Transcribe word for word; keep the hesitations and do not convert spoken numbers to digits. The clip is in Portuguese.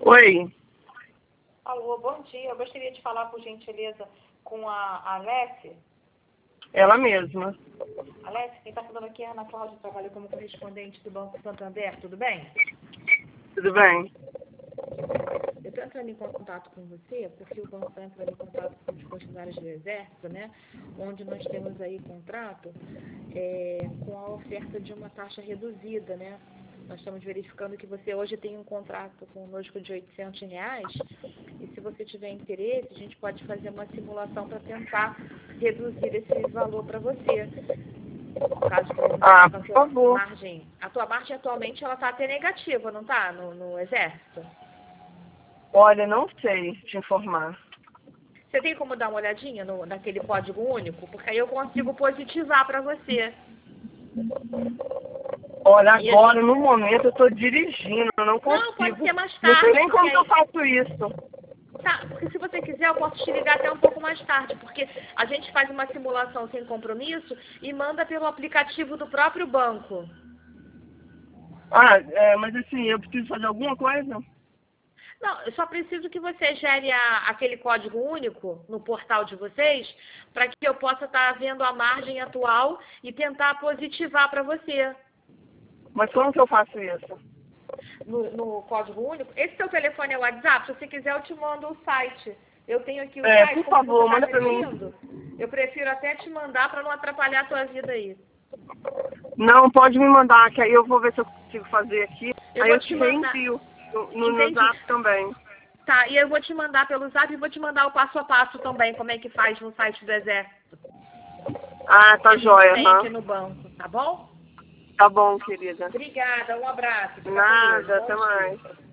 Oi. Alô, bom dia. Eu gostaria de falar, por gentileza, com a Alessia. Ela mesma. Alessia, quem está falando aqui é a Ana Cláudia, trabalho como correspondente do Banco Santander, tudo bem? Tudo bem? Eu estou entrando em contato com você, porque o banco está entrando em contato com os funcionários do Exército, né? Onde nós temos aí contrato é, com a oferta de uma taxa reduzida, né? Nós estamos verificando que você hoje tem um contrato conosco de oitocentos reais e se você tiver interesse, a gente pode fazer uma simulação para tentar reduzir esse valor para você. Caso você Ah, tenha por favor. margem. A tua margem atualmente ela está até negativa, não está? No, no Exército? Olha, não sei te informar. Você tem como dar uma olhadinha no, naquele código único? Porque aí eu consigo positivar para você. Olha, E agora, gente... no momento, eu estou dirigindo, eu não consigo. Não, pode ser mais Não sei tarde. nem como Aí... que eu faço isso. Tá, porque se você quiser eu posso te ligar até um pouco mais tarde, porque a gente faz uma simulação sem compromisso e manda pelo aplicativo do próprio banco. Ah, é, mas assim, eu preciso fazer alguma coisa? Não, eu só preciso que você gere a, aquele código único no portal de vocês para que eu possa estar vendo a margem atual e tentar positivar para você. Mas como que eu faço isso? No, no código único. Esse seu telefone é o WhatsApp? Se você quiser, eu te mando o site. Eu tenho aqui o É, site, por como favor, você manda está pra mim. pedindo, eu prefiro até te mandar para não atrapalhar a tua vida aí. Não, pode me mandar, que aí eu vou ver se eu consigo fazer aqui. Eu Aí vou eu te te mandar. reenvio no, no, no Entendi. Zap também. Tá, e eu vou te mandar pelo Zap e vou te mandar o passo a passo também, como é que faz no site do Exército. Ah, tá Que a gente jóia, tem aqui aham. no banco, tá bom? Tá bom, querida. Obrigada, um abraço. Fica com Deus. Nada, Bom até dia. mais.